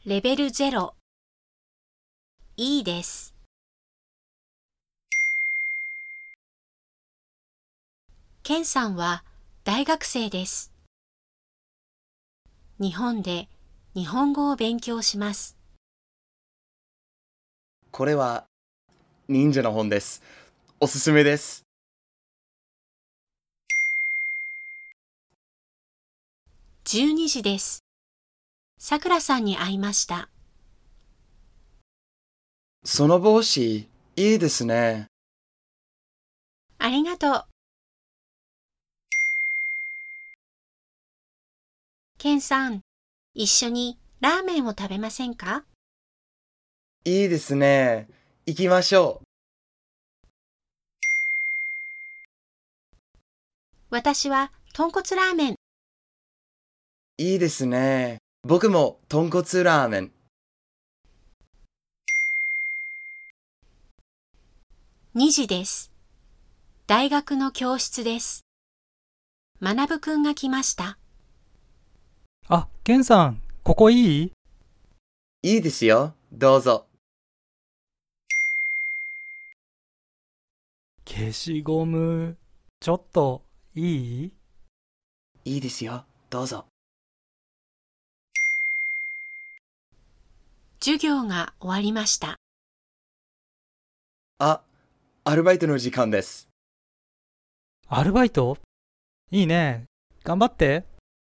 レベル0。いいです。ケンさんは大学生です。日本で日本語を勉強します。 これは忍者の本です。おすすめです。 12時です。さくらさんに会いました。 その帽子、いいですね。 ありがとう。ケンさん、一緒にラーメンを食べませんか？ いいですね。行きましょう。 私は豚骨ラーメン。 いいですね。僕も豚骨ラーメン。 2時です。大学の教室です。学くんが来ました。 あ、ケンさん、ここいい？ いいですよ。どうぞ。 消しゴム、ちょっといい？ いいですよ。どうぞ。 授業が終わりました。 あ、アルバイトの時間です。 アルバイト？いいね。頑張って。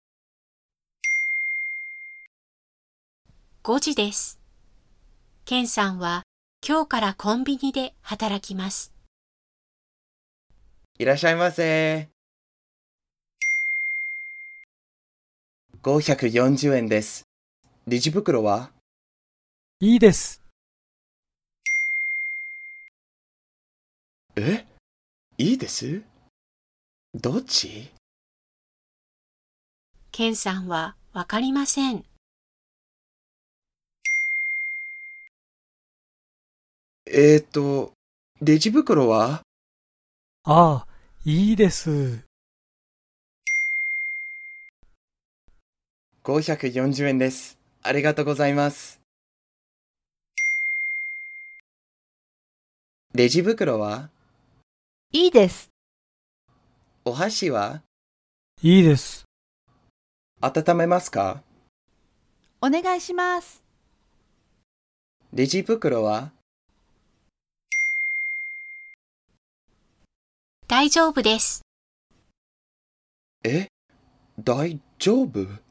5時です。ケンさんは今日からコンビニで働きます。 いらっしゃいませ。540円です。レジ袋は？ いいです。 え？いいです？どっち？ ケンさんはわかりません。 えーと、レジ袋は？ ああ、いいです。 540円です。ありがとうございます。レジ袋は？ いいです。 お箸は？ いいです。 温めますか？ お願いします。 レジ袋は？ 大丈夫です。 え？大丈夫？